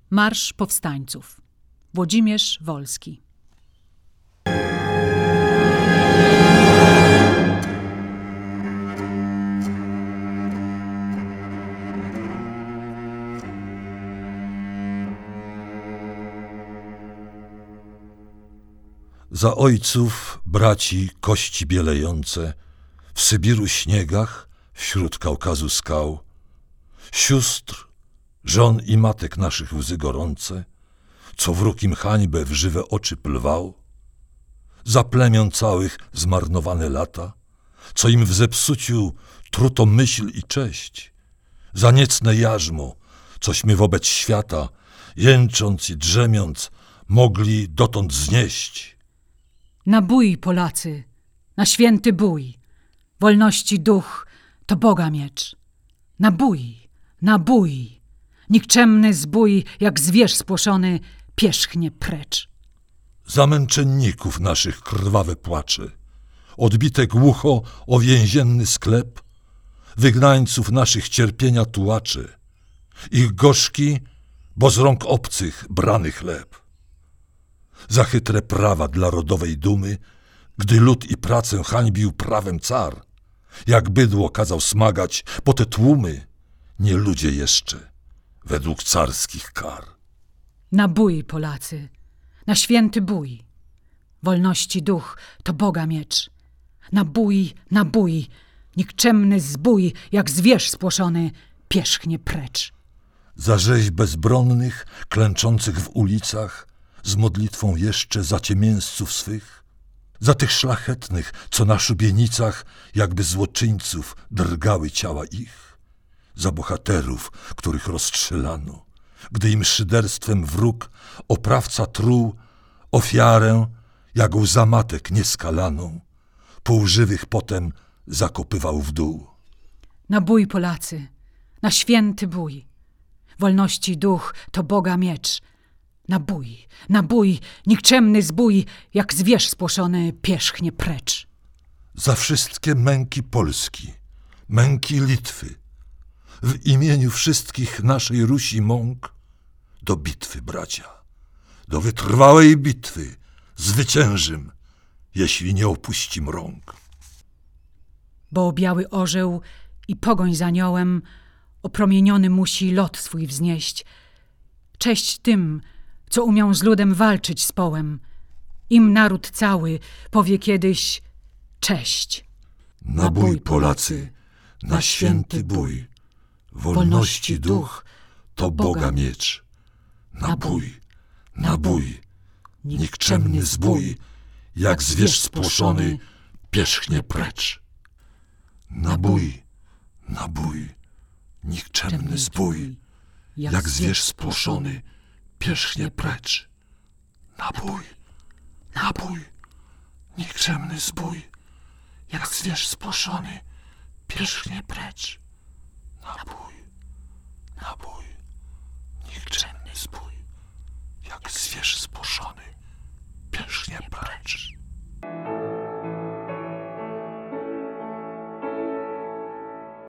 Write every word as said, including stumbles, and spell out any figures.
Marsz Powstańców. Włodzimierz Wolski. Za ojców, braci, kości bielejące, w Sybiru śniegach, wśród Kaukazu skał, sióstr, żon i matek naszych łzy gorące, co wróg im hańbę w żywe oczy plwał, za plemion całych zmarnowane lata, co im w zepsuciu truto myśl i cześć, za niecne jarzmo, cośmy wobec świata, jęcząc i drzemiąc, mogli dotąd znieść. Na bój, Polacy, na święty bój, wolności duch to Boga miecz. Na bój, na bój, nikczemny zbój, jak zwierz spłoszony, pierzchnie precz. Za męczenników naszych krwawe płacze, odbite głucho o więzienny sklep, wygnańców naszych cierpienia tułacze, ich gorzki, bo z rąk obcych brany chleb. Za chytre prawa dla rodowej dumy, gdy lud i pracę hańbił prawem car, jak bydło kazał smagać po te tłumy, nie ludzie jeszcze, według carskich kar. Na bój, Polacy, na święty bój, wolności duch to Boga miecz. Na bój, na bój, nikczemny zbój, jak zwierz spłoszony, pierzchnie precz. Za rzeź bezbronnych, klęczących w ulicach, z modlitwą jeszcze za ciemięzców swych, za tych szlachetnych, co na szubienicach, jakby złoczyńców, drgały ciała ich, za bohaterów, których rozstrzelano, gdy im szyderstwem wróg, oprawca truł, ofiarę, jak łza matek nieskalaną, półżywych potem zakopywał w dół. Na bój, Polacy, na święty bój, wolności duch to Boga miecz. Na bój, na bój, nikczemny zbój, jak zwierz spłoszony, pierzchnie precz. Za wszystkie męki Polski, męki Litwy, w imieniu wszystkich naszej Rusi mąk, do bitwy, bracia, do wytrwałej bitwy zwyciężym, jeśli nie opuścim rąk. Bo biały orzeł i pogoń za aniołem opromieniony musi lot swój wznieść. Cześć tym, co umią z ludem walczyć z połem. Im naród cały powie kiedyś cześć. Na bój, Polacy, na święty bój, wolności duch to Boga miecz. Na bój, na bój, nikczemny zbój, jak zwierz spłoszony, pierzchnie precz. Na bój, na bój, nikczemny zbój, jak zwierz spłoszony, pierzchnie precz. Na bój, na bój, nikczemny zbój, jak zwierz spłoszony, pierzchnie precz. Na bój, na bój.